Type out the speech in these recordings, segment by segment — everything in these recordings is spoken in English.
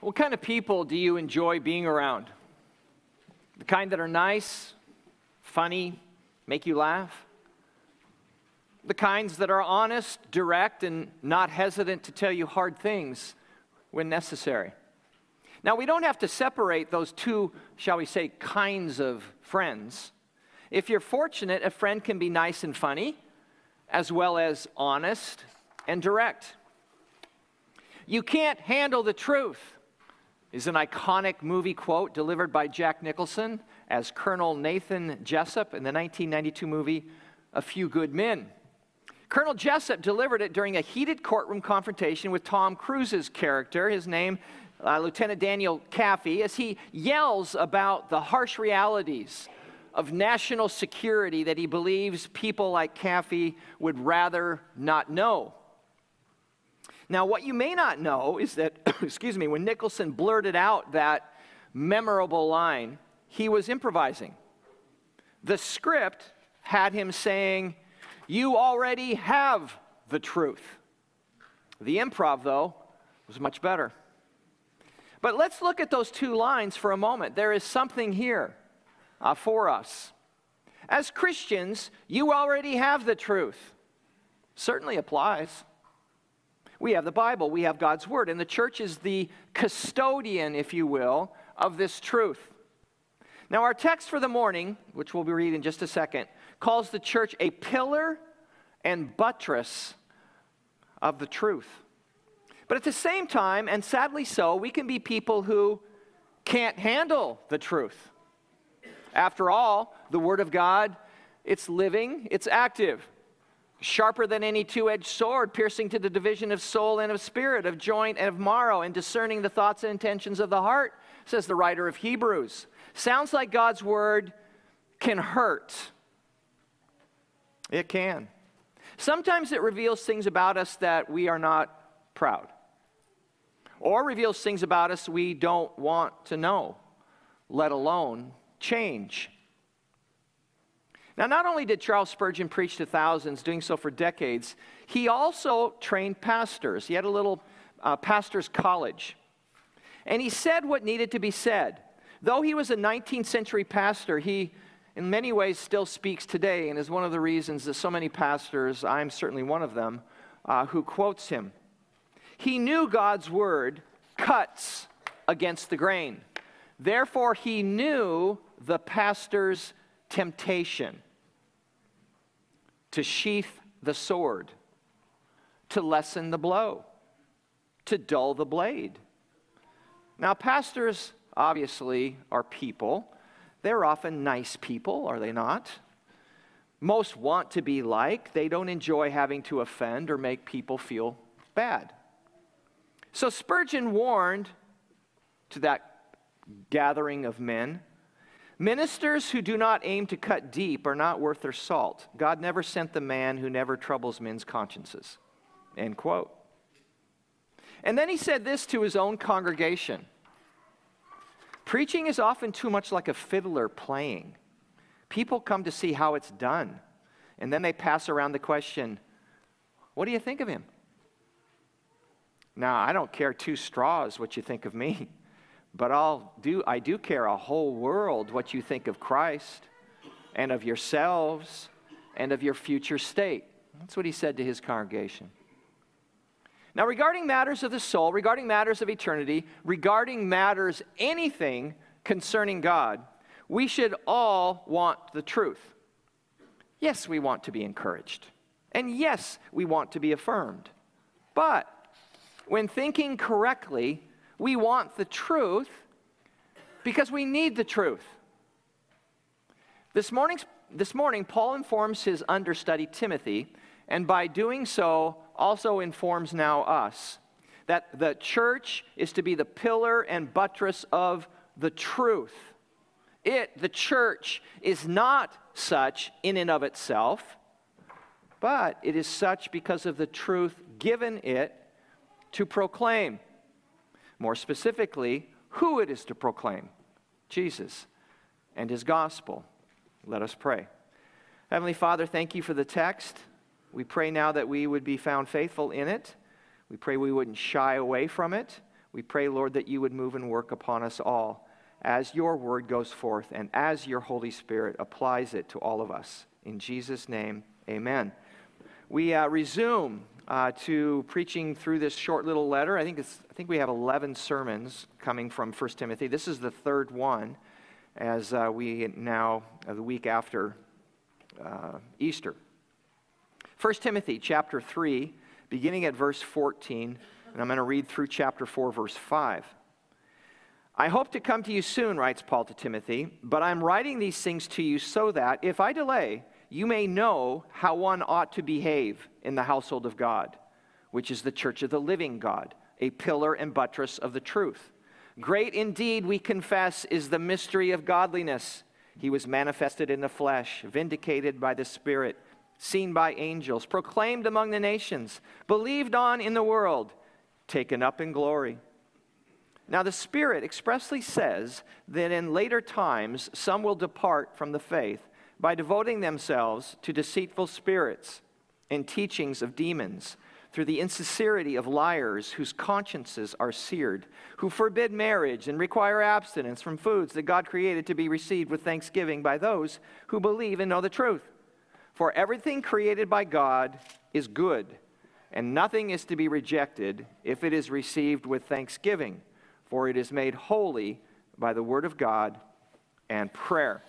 What kind of people do you enjoy being around? The kind that are nice, funny, make you laugh? The kinds that are honest, direct, and not hesitant to tell you hard things when necessary? Now, we don't have to separate those two, shall we say, kinds of friends. If you're fortunate, a friend can be nice and funny, as well as honest and direct. You can't handle the truth is an iconic movie quote delivered by Jack Nicholson as Colonel Nathan Jessup in the 1992 movie A Few Good Men. Colonel Jessup delivered it during a heated courtroom confrontation with Tom Cruise's character, his name, Lieutenant Daniel Kaffee, as he yells about the harsh realities of national security that he believes people like Kaffee would rather not know. Now, what you may not know is that, when Nicholson blurted out that memorable line, he was improvising. The script had him saying, "You already have the truth." The improv, though, was much better. But let's look at those two lines for a moment. There is something here for us. As Christians, you already have the truth. Certainly applies. We have the Bible, we have God's Word, and the church is the custodian, if you will, of this truth. Now, our text for the morning, which we'll be reading in just a second, calls the church a pillar and buttress of the truth. But at the same time, and sadly so, we can be people who can't handle the truth. After all, the Word of God, it's living, it's active, sharper than any two-edged sword, piercing to the division of soul and of spirit, of joint and of marrow, and discerning the thoughts and intentions of the heart, says the writer of Hebrews. Sounds like God's Word can hurt. It can. Sometimes it reveals things about us that we are not proud, or reveals things about us we don't want to know, let alone change. Now, not only did Charles Spurgeon preach to thousands, doing so for decades, he also trained pastors. He had a little pastor's college. And he said what needed to be said. Though he was a 19th century pastor, he in many ways still speaks today, and is one of the reasons that so many pastors, I'm certainly one of them, who quotes him. He knew God's Word cuts against the grain. Therefore, he knew the pastor's temptation to sheath the sword, to lessen the blow, to dull the blade. Now, pastors obviously are people. They're often nice people, are they not? Most want to be liked. They don't enjoy having to offend or make people feel bad. So Spurgeon warned to that gathering of men, ministers who do not aim to cut deep are not worth their salt. God never sent the man who never troubles men's consciences. End quote. And then he said this to his own congregation. Preaching is often too much like a fiddler playing. People come to see how it's done, and then they pass around the question, "What do you think of him?" Now, I don't care two straws what you think of me. But I do care a whole world what you think of Christ and of yourselves and of your future state. That's what he said to his congregation. Now, regarding matters of the soul, regarding matters of eternity, regarding matters anything concerning God, we should all want the truth. Yes, we want to be encouraged. And yes, we want to be affirmed. But when thinking correctly, we want the truth because we need the truth. This morning, Paul informs his understudy Timothy, and by doing so, also informs now us, that the church is to be the pillar and buttress of the truth. The church, is not such in and of itself, but it is such because of the truth given it to proclaim. More specifically, who it is to proclaim: Jesus and his gospel. Let us pray. Heavenly Father, thank you for the text. We pray now that we would be found faithful in it. We pray we wouldn't shy away from it. We pray, Lord, that you would move and work upon us all as your word goes forth and as your Holy Spirit applies it to all of us. In Jesus' name, amen. We resume to preaching through this short little letter. I think we have 11 sermons coming from 1 Timothy. This is the third one as we now, the week after Easter. 1 Timothy chapter 3, beginning at verse 14, and I'm going to read through chapter 4, verse 5. I hope to come to you soon, writes Paul to Timothy, but I'm writing these things to you so that, if I delay, you may know how one ought to behave in the household of God, which is the church of the living God, a pillar and buttress of the truth. Great indeed, we confess, is the mystery of godliness. He was manifested in the flesh, vindicated by the Spirit, seen by angels, proclaimed among the nations, believed on in the world, taken up in glory. Now the Spirit expressly says that in later times some will depart from the faith by devoting themselves to deceitful spirits and teachings of demons, through the insincerity of liars whose consciences are seared, who forbid marriage and require abstinence from foods that God created to be received with thanksgiving by those who believe and know the truth. For everything created by God is good, and nothing is to be rejected if it is received with thanksgiving, for it is made holy by the word of God and prayer.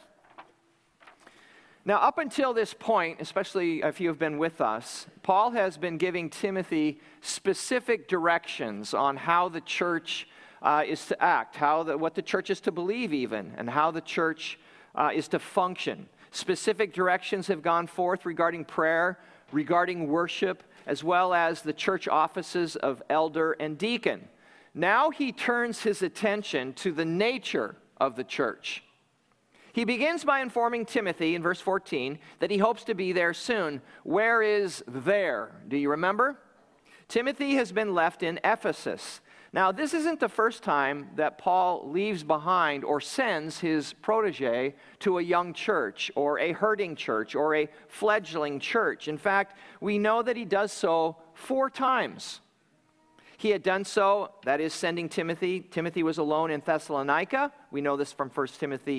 Now, up until this point, especially if you have been with us, Paul has been giving Timothy specific directions on how the church is to act, what the church is to believe even, and how the church is to function. Specific directions have gone forth regarding prayer, regarding worship, as well as the church offices of elder and deacon. Now he turns his attention to the nature of the church. He begins by informing Timothy in verse 14 that he hopes to be there soon. Where is there? Do you remember? Timothy has been left in Ephesus. Now, this isn't the first time that Paul leaves behind or sends his protege to a young church or a hurting church or a fledgling church. In fact, we know that he does so 4 times. He had done so, that is, sending Timothy. Timothy was alone in Thessalonica. We know this from 1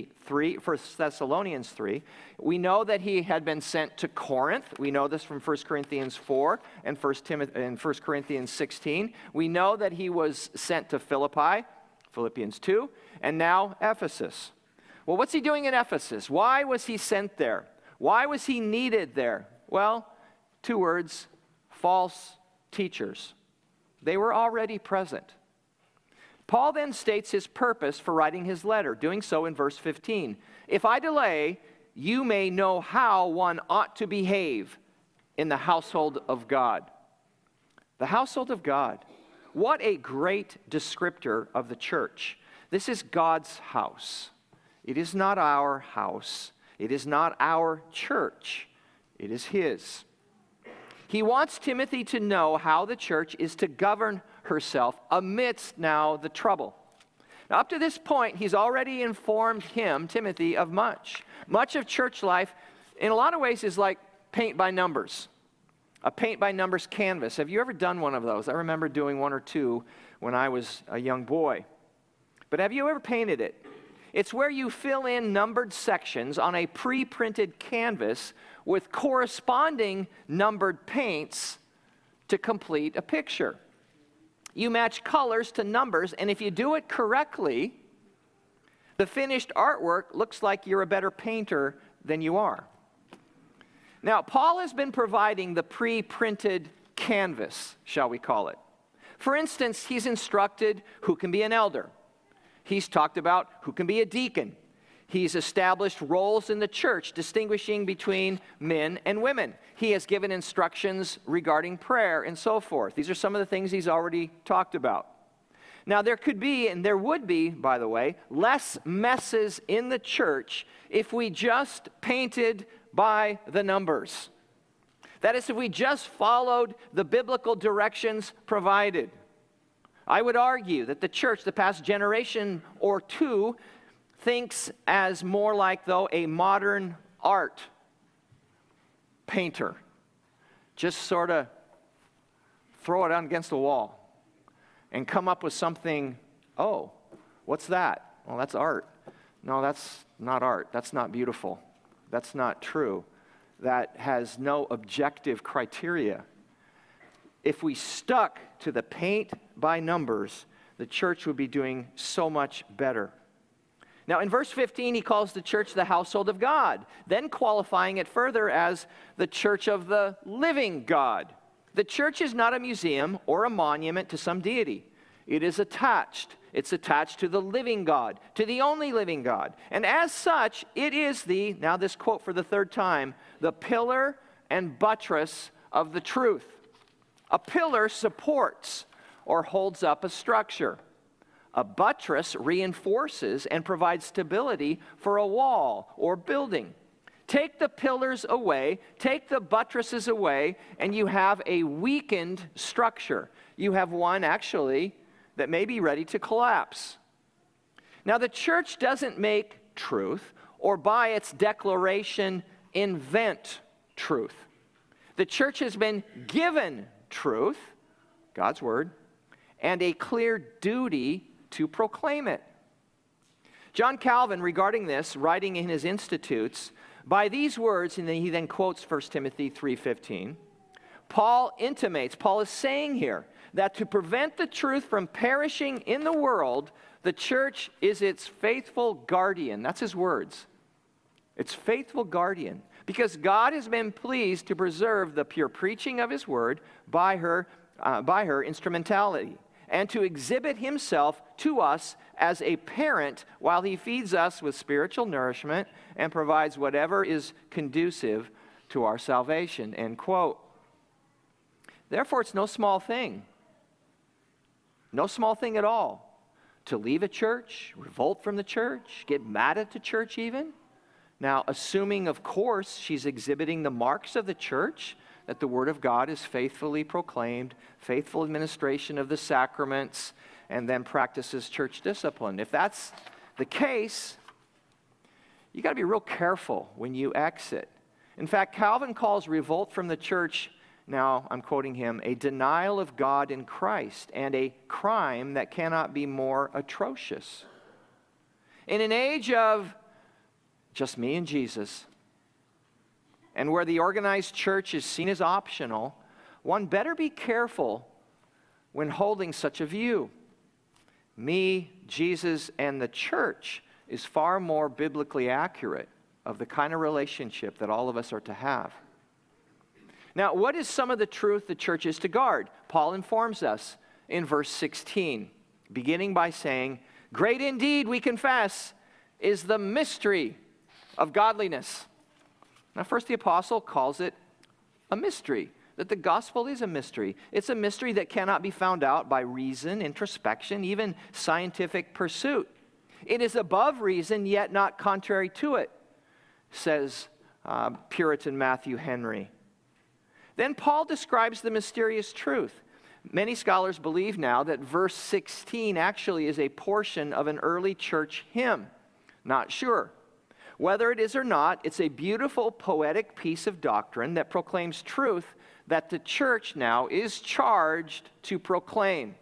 Thessalonians 3. We know that he had been sent to Corinth. We know this from 1 Corinthians 4 and 1 Corinthians 16. We know that he was sent to Philippi, Philippians 2, and now Ephesus. Well, what's he doing in Ephesus? Why was he sent there? Why was he needed there? Well, 2 words: false teachers. They were already present. Paul then states his purpose for writing his letter, doing so in verse 15. If I delay, you may know how one ought to behave in the household of God. The household of God. What a great descriptor of the church. This is God's house. It is not our house. It is not our church. It is his. He wants Timothy to know how the church is to govern herself amidst now the trouble. Now, up to this point, he's already informed him, Timothy, of much. Much of church life, in a lot of ways, is like paint by numbers. A paint by numbers canvas. Have you ever done one of those? I remember doing 1 or 2 when I was a young boy. But have you ever painted it? It's where you fill in numbered sections on a pre-printed canvas with corresponding numbered paints to complete a picture. You match colors to numbers, and if you do it correctly, the finished artwork looks like you're a better painter than you are. Now, Paul has been providing the pre-printed canvas, shall we call it. For instance, he's instructed who can be an elder. He's talked about who can be a deacon. He's established roles in the church, distinguishing between men and women. He has given instructions regarding prayer and so forth. These are some of the things he's already talked about. Now, there could be, and there would be, by the way, less messes in the church if we just painted by the numbers. That is, if we just followed the biblical directions provided. I would argue that the church, the past generation or 2, thinks as more like, though, a modern art painter. Just sort of throw it on against the wall and come up with something, oh, what's that? Well, that's art. No, that's not art. That's not beautiful. That's not true. That has no objective criteria. If we stuck to the paint by numbers, the church would be doing so much better. Now, in verse 15, he calls the church the household of God, then qualifying it further as the church of the living God. The church is not a museum or a monument to some deity. It is attached. It's attached to the living God, to the only living God. And as such, it is now this quote for the third time, the pillar and buttress of the truth. A pillar supports or holds up a structure. A buttress reinforces and provides stability for a wall or building. Take the pillars away, take the buttresses away, and you have a weakened structure. You have one, actually, that may be ready to collapse. Now, the church doesn't make truth or by its declaration invent truth. The church has been given truth, God's word, and a clear duty to proclaim it. John Calvin, regarding this, writing in his Institutes, by these words, and then he then quotes 1 Timothy 3:15, Paul is saying here that to prevent the truth from perishing in the world, the church is its faithful guardian. That's his words. Its faithful guardian. Because God has been pleased to preserve the pure preaching of his word by her instrumentality, and to exhibit himself to us as a parent while he feeds us with spiritual nourishment and provides whatever is conducive to our salvation, end quote. Therefore, it's no small thing at all, to leave a church, revolt from the church, get mad at the church even. Now, assuming, of course, she's exhibiting the marks of the church, that the Word of God is faithfully proclaimed, faithful administration of the sacraments, and then practices church discipline. If that's the case, you got to be real careful when you exit. In fact, Calvin calls revolt from the church, now I'm quoting him, a denial of God in Christ and a crime that cannot be more atrocious. In an age of just me and Jesus, and where the organized church is seen as optional, one better be careful when holding such a view. Me, Jesus, and the church is far more biblically accurate of the kind of relationship that all of us are to have. Now, what is some of the truth the church is to guard? Paul informs us in verse 16, beginning by saying, "Great indeed, we confess, is the mystery of godliness." Now, first the apostle calls it a mystery, that the gospel is a mystery. It's a mystery that cannot be found out by reason, introspection, even scientific pursuit. It is above reason, yet not contrary to it, says Puritan Matthew Henry. Then Paul describes the mysterious truth. Many scholars believe now that verse 16 actually is a portion of an early church hymn. Not sure. Whether it is or not, it's a beautiful poetic piece of doctrine that proclaims truth that the church now is charged to proclaim.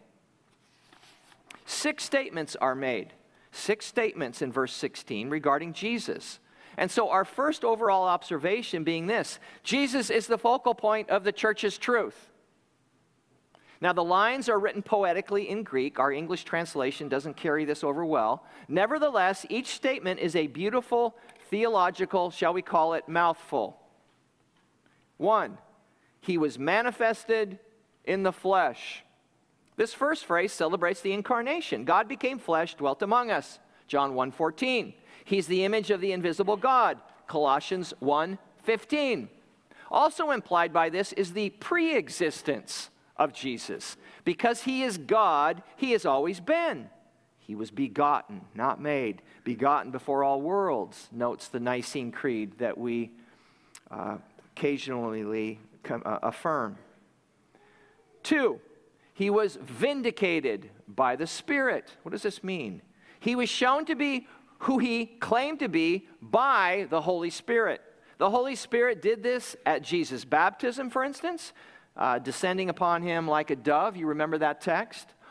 6 statements are made. 6 statements in verse 16 regarding Jesus. And so our first overall observation being this: Jesus is the focal point of the church's truth. Now, the lines are written poetically in Greek. Our English translation doesn't carry this over well. Nevertheless, each statement is a beautiful theological, shall we call it, mouthful. 1, he was manifested in the flesh. This first phrase celebrates the incarnation. God became flesh, dwelt among us. John 1:14. He's the image of the invisible God. Colossians 1:15. Also implied by this is the pre-existence of Jesus. Because he is God, he has always been. He was begotten, not made. Begotten before all worlds, notes the Nicene Creed that we occasionally affirm. 2, he was vindicated by the Spirit. What does this mean? He was shown to be who he claimed to be by the Holy Spirit. The Holy Spirit did this at Jesus' baptism, for instance, descending upon him like a dove. You remember that text?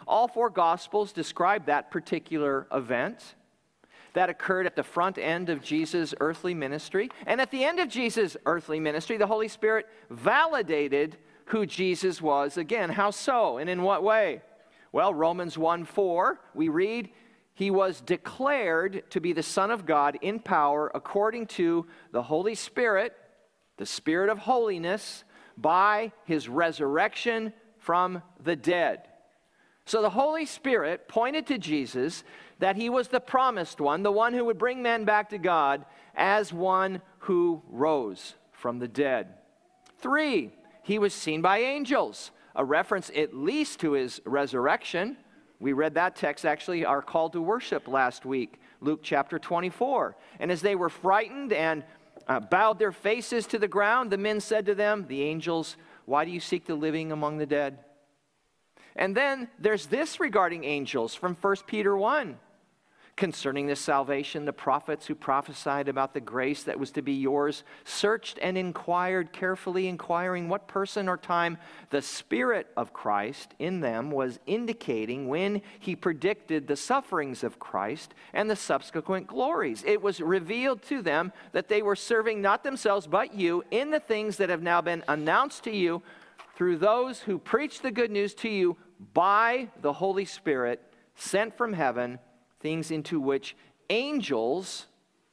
All four Gospels describe that particular event that occurred at the front end of Jesus' earthly ministry. And at the end of Jesus' earthly ministry, the Holy Spirit validated who Jesus was again. How so? And in what way? Well, Romans 1:4, we read, he was declared to be the Son of God in power according to the Holy Spirit, the Spirit of holiness, by his resurrection from the dead. So the Holy Spirit pointed to Jesus that he was the promised one, the one who would bring men back to God as one who rose from the dead. 3, he was seen by angels, a reference at least to his resurrection. We read that text, actually, our call to worship last week, Luke chapter 24. And as they were frightened and bowed their faces to the ground, the men said to them, the angels, why do you seek the living among the dead? And then there's this regarding angels from 1 Peter 1. Concerning this salvation, the prophets who prophesied about the grace that was to be yours searched and inquired, carefully inquiring what person or time the Spirit of Christ in them was indicating when he predicted the sufferings of Christ and the subsequent glories. It was revealed to them that they were serving not themselves but you in the things that have now been announced to you through those who preach the good news to you by the Holy Spirit sent from heaven, things into which angels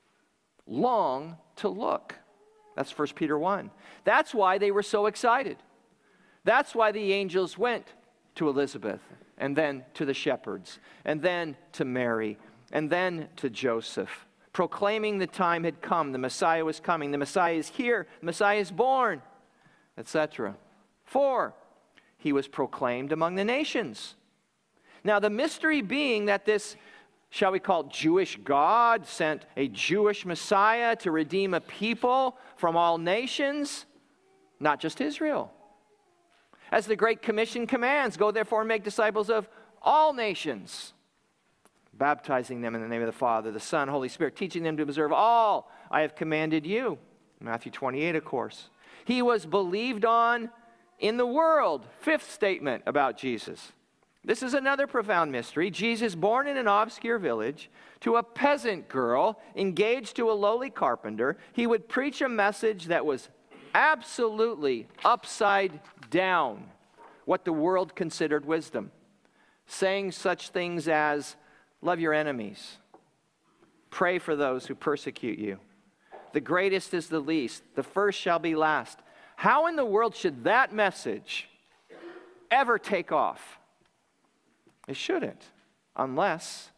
long to look. That's 1 Peter 1. That's why they were so excited. That's why the angels went to Elizabeth, and then to the shepherds, and then to Mary, and then to Joseph, proclaiming the time had come, the Messiah was coming, the Messiah is here, the Messiah is born, etc. 4, he was proclaimed among the nations. Now the mystery being that this, shall we call it, Jewish God sent a Jewish Messiah to redeem a people from all nations, not just Israel. As the Great Commission commands, go therefore and make disciples of all nations, baptizing them in the name of the Father, the Son, Holy Spirit, teaching them to observe all I have commanded you. Matthew 28, of course. He was believed on in the world. 5th statement about Jesus. This is another profound mystery. Jesus, born in an obscure village to a peasant girl engaged to a lowly carpenter, he would preach a message that was absolutely upside down what the world considered wisdom, saying such things as, love your enemies, pray for those who persecute you. The greatest is the least, the first shall be last. How in the world should that message ever take off? It shouldn't, unless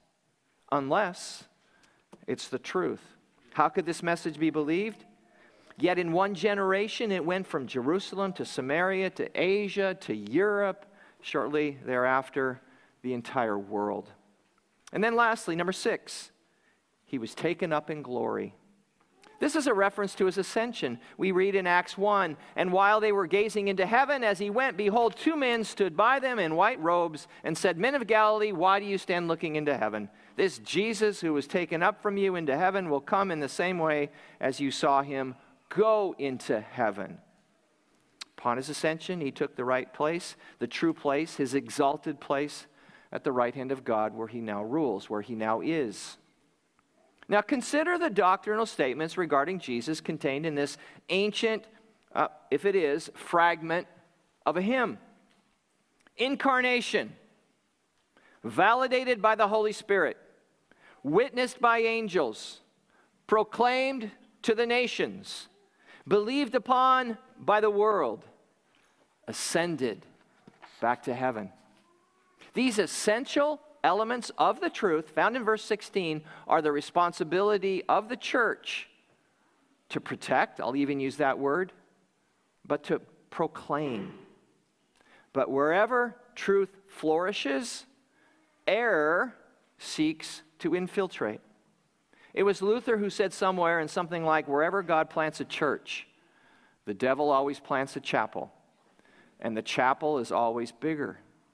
it's the truth. How could this message be believed? Yet in one generation it went from Jerusalem to Samaria to Asia to Europe, shortly thereafter the entire world. And then lastly, number 6, he was taken up in glory. This is a reference to his ascension. We read in Acts 1, and while they were gazing into heaven as he went, behold, 2 men stood by them in white robes and said, Men of Galilee, why do you stand looking into heaven? This Jesus who was taken up from you into heaven will come in the same way as you saw him go into heaven. Upon his ascension, he took the right place, the true place, his exalted place at the right hand of God, where he now rules, where he now is. Now consider the doctrinal statements regarding Jesus contained in this ancient, if it is, fragment of a hymn. Incarnation, validated by the Holy Spirit, witnessed by angels, proclaimed to the nations, believed upon by the world, ascended back to heaven. These essential elements of the truth found in verse 16 are the responsibility of the church to protect, I'll even use that word, but to proclaim. But wherever truth flourishes, error seeks to infiltrate. It was Luther who said somewhere in something like, wherever God plants a church, the devil always plants a chapel, and the chapel is always bigger.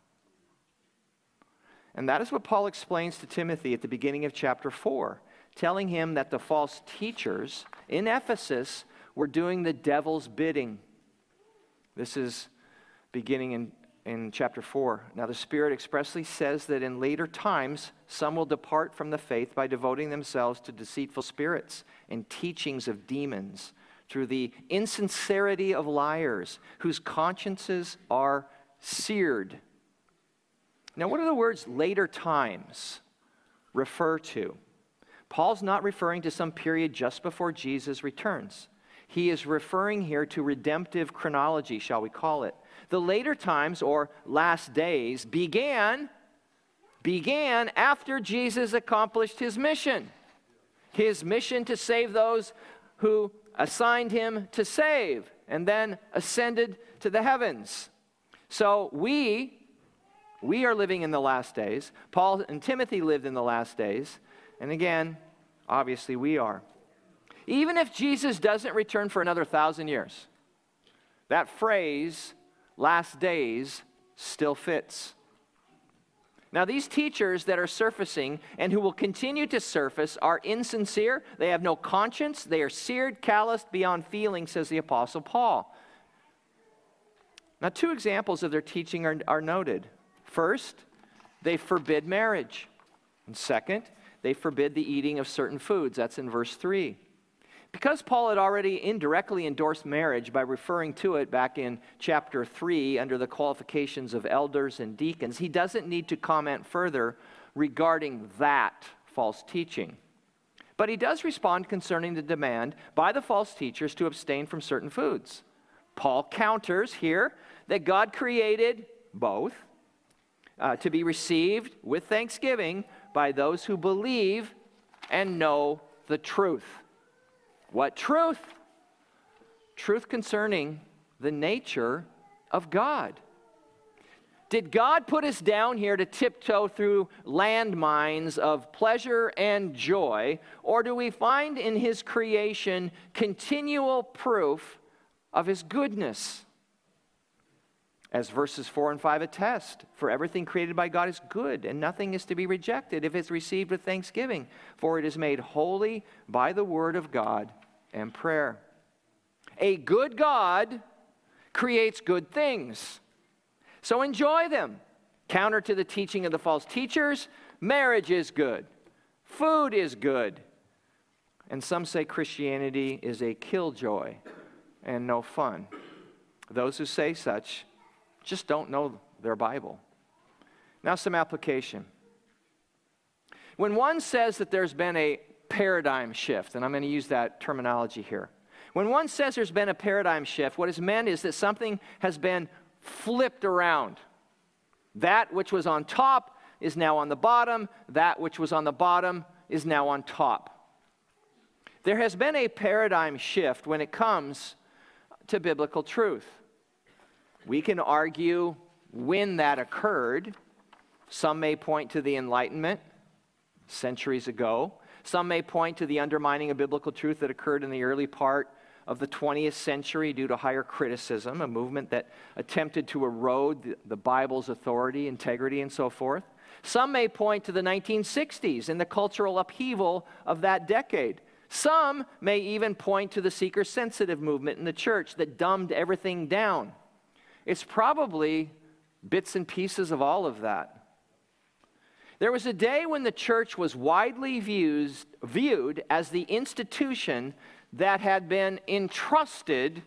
And that is what Paul explains to Timothy at the beginning of chapter 4, telling him that the false teachers in Ephesus were doing the devil's bidding. This is beginning in in chapter 4. Now the Spirit expressly says that in later times, some will depart from the faith by devoting themselves to deceitful spirits and teachings of demons, through the insincerity of liars, whose consciences are seared. Now, what do the words later times refer to? Paul's not referring to some period just before Jesus returns. He is referring here to redemptive chronology, shall we call it. The later times, or last days, began after Jesus accomplished his mission to save those who assigned him to save, and then ascended to the heavens. So we are living in the last days. Paul and Timothy lived in the last days. And again, obviously we are. Even if Jesus doesn't return for another 1,000 years, that phrase, last days, still fits. Now, these teachers that are surfacing and who will continue to surface are insincere. They have no conscience. They are seared, calloused beyond feeling, says the Apostle Paul. Now, 2 examples of their teaching are noted. First, they forbid marriage. And second, they forbid the eating of certain foods. That's in verse 3. Because Paul had already indirectly endorsed marriage by referring to it back in chapter 3 under the qualifications of elders and deacons, he doesn't need to comment further regarding that false teaching. But he does respond concerning the demand by the false teachers to abstain from certain foods. Paul counters here that God created both to be received with thanksgiving by those who believe and know the truth. What truth? Truth concerning the nature of God. Did God put us down here to tiptoe through landmines of pleasure and joy, or do we find in his creation continual proof of his goodness? As verses 4 and 5 attest, for everything created by God is good, and nothing is to be rejected if it's received with thanksgiving, for it is made holy by the word of God and prayer. A good God creates good things, so enjoy them. Counter to the teaching of the false teachers, marriage is good, food is good, and some say Christianity is a killjoy and no fun. Those who say such just don't know their Bible. Now, some application. When one says that there's been a paradigm shift, and I'm going to use that terminology here. When one says there's been a paradigm shift, what is meant is that something has been flipped around. That which was on top is now on the bottom. That which was on the bottom is now on top. There has been a paradigm shift when it comes to biblical truth. We can argue when that occurred. Some may point to the Enlightenment centuries ago. Some may point to the undermining of biblical truth that occurred in the early part of the 20th century due to higher criticism, a movement that attempted to erode the Bible's authority, integrity, and so forth. Some may point to the 1960s and the cultural upheaval of that decade. Some may even point to the seeker-sensitive movement in the church that dumbed everything down. It's probably bits and pieces of all of that. There was a day when the church was widely viewed as the institution that had been entrusted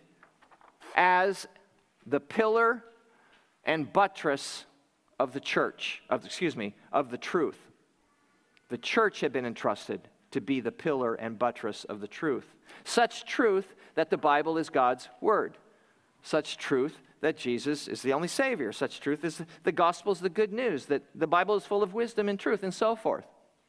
as the pillar and buttress of the church, of the truth. The church had been entrusted to be the pillar and buttress of the truth. Such truth that the Bible is God's word. Such truth that Jesus is the only Savior. Such truth is the gospel is the good news, that the Bible is full of wisdom and truth, and so forth.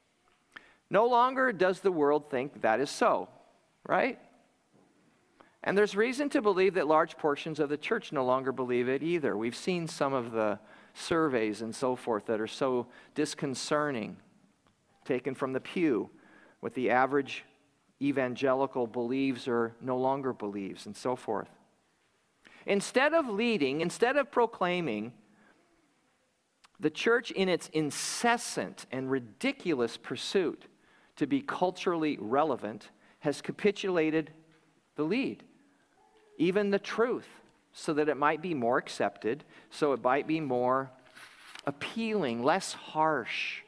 No longer does the world think that is so, right? And there's reason to believe that large portions of the church no longer believe it either. We've seen some of the surveys and so forth that are so disconcerting, taken from the pew, what the average evangelical believes or no longer believes, and so forth. Instead of leading, instead of proclaiming, the church in its incessant and ridiculous pursuit to be culturally relevant has capitulated the lead, even the truth. so that it might be more accepted, so it might be more appealing, less harsh.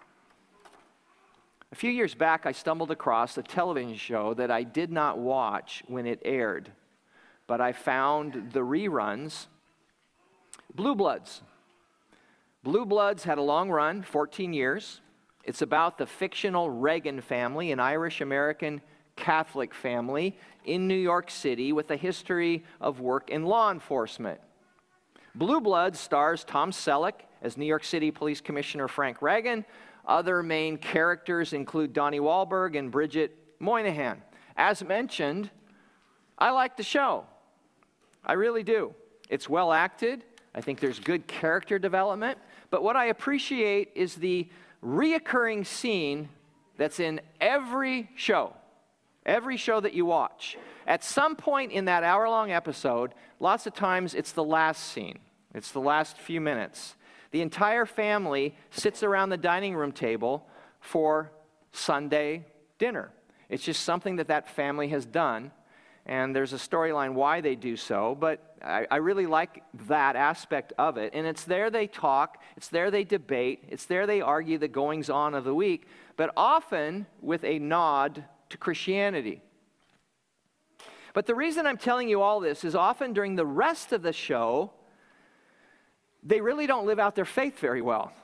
A few years back, I stumbled across a television show that I did not watch when it aired, but I found the reruns. Blue Bloods. Blue Bloods had a long run, 14 years. It's about the fictional Reagan family, an Irish-American Catholic family in New York City with a history of work in law enforcement. Blue Bloods stars Tom Selleck as New York City Police Commissioner Frank Reagan. Other main characters include Donnie Wahlberg and Bridget Moynihan. As mentioned, I like the show. I really do. It's well acted. I think there's good character development. But what I appreciate is the reoccurring scene that's in every show that you watch. At some point in that hour-long episode, lots of times it's the last scene. It's the last few minutes. The entire family sits around the dining room table for Sunday dinner. It's just something that family has done, and there's a storyline why they do so, but I really like that aspect of it. And it's there they talk, it's there they debate, it's there they argue the goings-on of the week, but often with a nod to Christianity. But the reason I'm telling you all this is often during the rest of the show, they really don't live out their faith very well.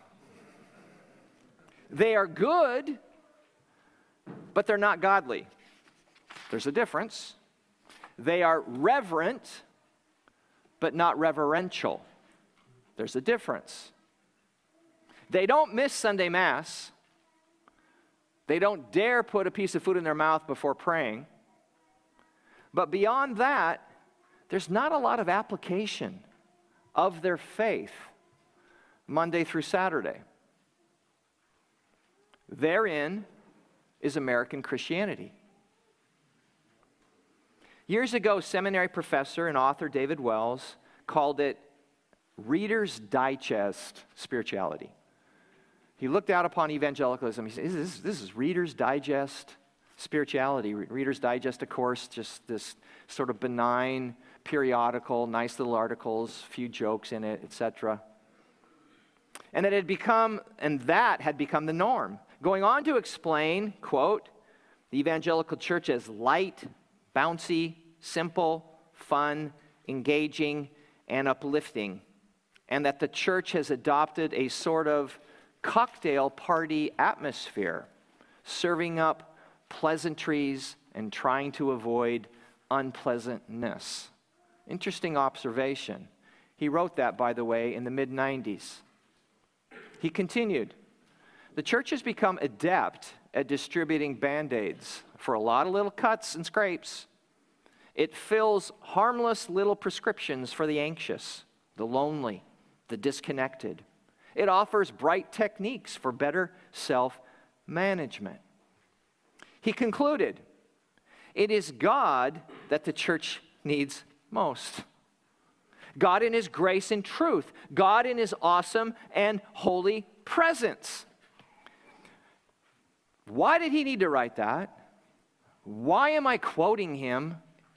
They are good, but they're not godly. There's a difference. They are reverent, but not reverential. There's a difference. They don't miss Sunday Mass. They don't dare put a piece of food in their mouth before praying. But beyond that, there's not a lot of application of their faith Monday through Saturday. Therein is American Christianity. Years ago, seminary professor and author David Wells called it Reader's Digest spirituality. He looked out upon evangelicalism. He said, this is Reader's Digest spirituality. Reader's Digest, of course, just this sort of benign periodical, nice little articles, few jokes in it, etc. And that had become the norm. Going on to explain, quote, the evangelical church as light, bouncy, simple, fun, engaging, and uplifting, and that the church has adopted a sort of cocktail party atmosphere, serving up pleasantries and trying to avoid unpleasantness. Interesting observation. He wrote that, by the way, in the mid-90s. He continued, the church has become adept at distributing Band-Aids for a lot of little cuts and scrapes. It fills harmless little prescriptions for the anxious, the lonely, the disconnected. It offers bright techniques for better self-management. He concluded, it is God that the church needs most. God in His grace and truth. God in His awesome and holy presence. Why did he need to write that? Why am I quoting him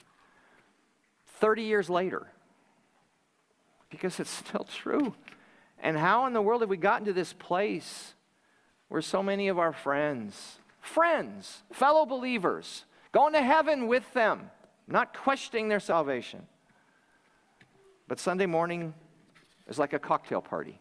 30 years later? Because it's still true. And how in the world have we gotten to this place where so many of our friends, fellow believers, going to heaven with them, not questioning their salvation, but Sunday morning is like a cocktail party?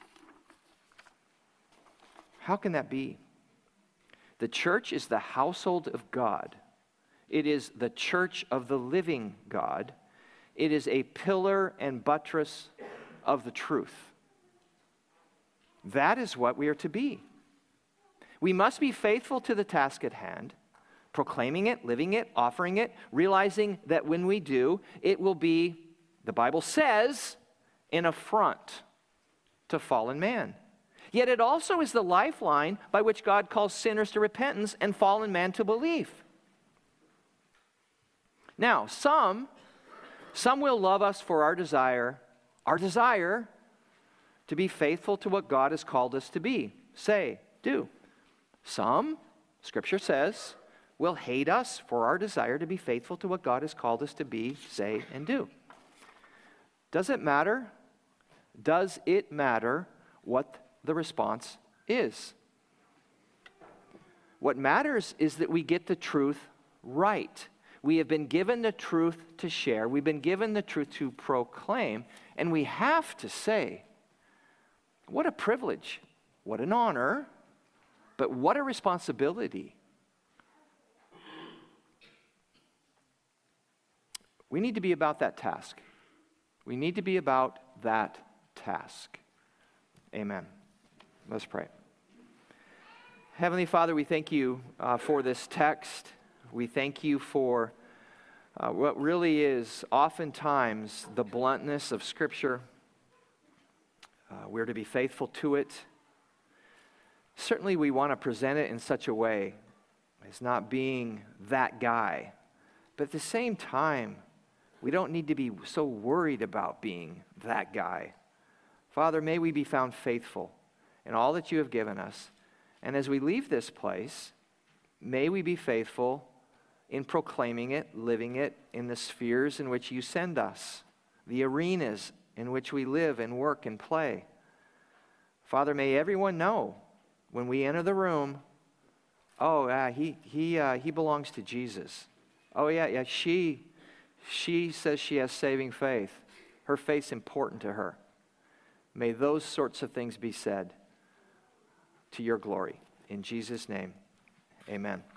How can that be? The church is the household of God. It is the church of the living God. It is a pillar and buttress of the truth. That is what we are to be. We must be faithful to the task at hand, proclaiming it, living it, offering it, realizing that when we do, it will be, the Bible says, an affront to fallen man. Yet it also is the lifeline by which God calls sinners to repentance and fallen man to belief. Now, some will love us for our desire to be faithful to what God has called us to be, say, do. Some, Scripture says, will hate us for our desire to be faithful to what God has called us to be, say, and do. Does it matter? Does it matter what the response is? What matters is that we get the truth right. We have been given the truth to share. We've been given the truth to proclaim. And we have to say, what a privilege, what an honor, but what a responsibility. We need to be about that task. We need to be about that task. Amen. Let's pray. Heavenly Father, we thank you for this text. We thank you for what really is oftentimes the bluntness of Scripture. We're to be faithful to it. Certainly we want to present it in such a way as not being that guy. But at the same time, we don't need to be so worried about being that guy. Father, may we be found faithful in all that you have given us. And as we leave this place, may we be faithful in proclaiming it, living it in the spheres in which you send us, the arenas in which we live and work and play. Father, may everyone know when we enter the room, oh, he belongs to Jesus. Oh, yeah, she says she has saving faith. Her faith's important to her. May those sorts of things be said to your glory. In Jesus' name, amen.